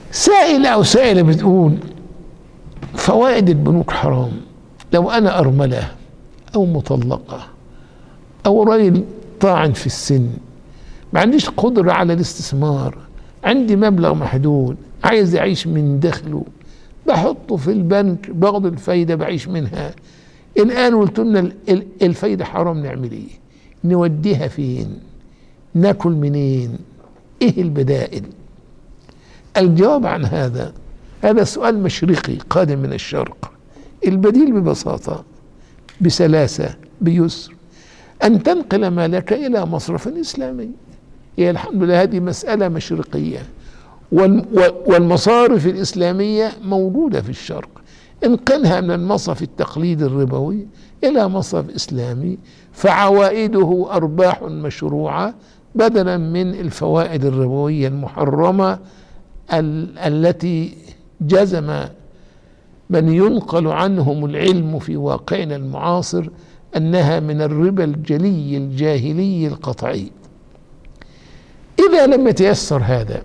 سائل أو سائلة بتقول فوائد البنوك حرام. لو أنا أرملة أو مطلقة أو راجل طاعن في السن، ما عنديش قدرة على الاستثمار، عندي مبلغ محدود عايز أعيش من دخله، بحطه في البنك باخد الفايدة بعيش منها. الآن قلت لنا الفايدة حرام، نعمل إيه؟ نوديها فين؟ ناكل منين؟ إيه البدائل؟ الجواب عن هذا سؤال مشرقي قادم من الشرق. البديل ببساطة، بسلاسة، بيسر، أن تنقل مالك إلى مصرف إسلامي. هي الحمد لله هذه مسألة مشرقية، والمصارف الإسلامية موجودة في الشرق. انقلها من المصرف التقليدي الربوي إلى مصرف إسلامي، فعوائده أرباح مشروعة بدلا من الفوائد الربوية المحرمة التي جزم من ينقل عنهم العلم في واقعنا المعاصر أنها من الربا الجلي الجاهلي القطعي. إذا لم يتيسر هذا،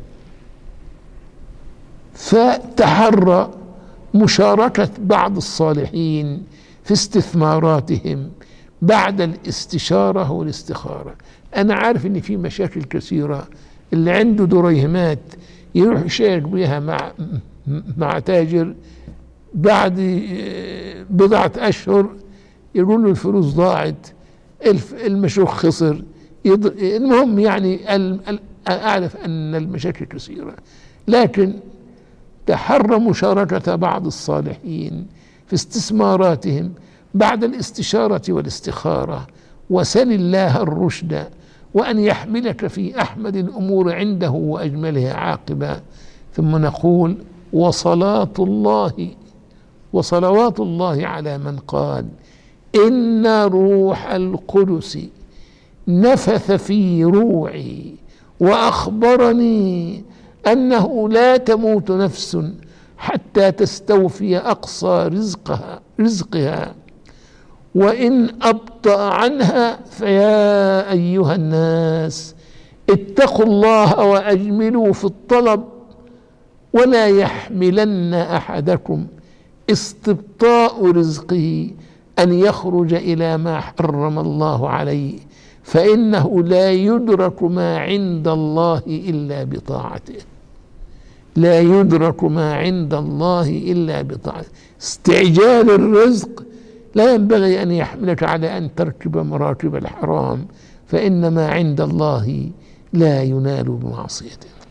فتحرى مشاركة بعض الصالحين في استثماراتهم بعد الاستشارة والاستخارة. أنا عارف إن في مشاكل كثيرة، اللي عنده دريهمات يروح يشارك بها مع تاجر، بعد بضعة أشهر يقول له الفلوس ضاعت، المشروع خسر. المهم يعني أعرف أن المشاكل كثيرة، لكن تحرى مشاركة بعض الصالحين في استثماراتهم بعد الاستشارة والاستخارة، وسل الله الرشد، وأن يحملك في أحمد الأمور عنده وأجملها عاقبة. ثم نقول وصلاة الله وصلوات الله على من قال إن روح القدس نفث في روعي وأخبرني أنه لا تموت نفس حتى تستوفي أقصى رزقها وإن أبطأ عنها. فيا أيها الناس اتقوا الله وأجملوا في الطلب، ولا يحملن أحدكم استبطاء رزقه أن يخرج إلى ما حرم الله عليه، فإنه لا يدرك ما عند الله إلا بطاعته. لا يدرك ما عند الله إلا بطاعته. استعجال الرزق لا ينبغي أن يحملك على أن تركب مراتب الحرام، فإن ما عند الله لا ينال بمعصيته.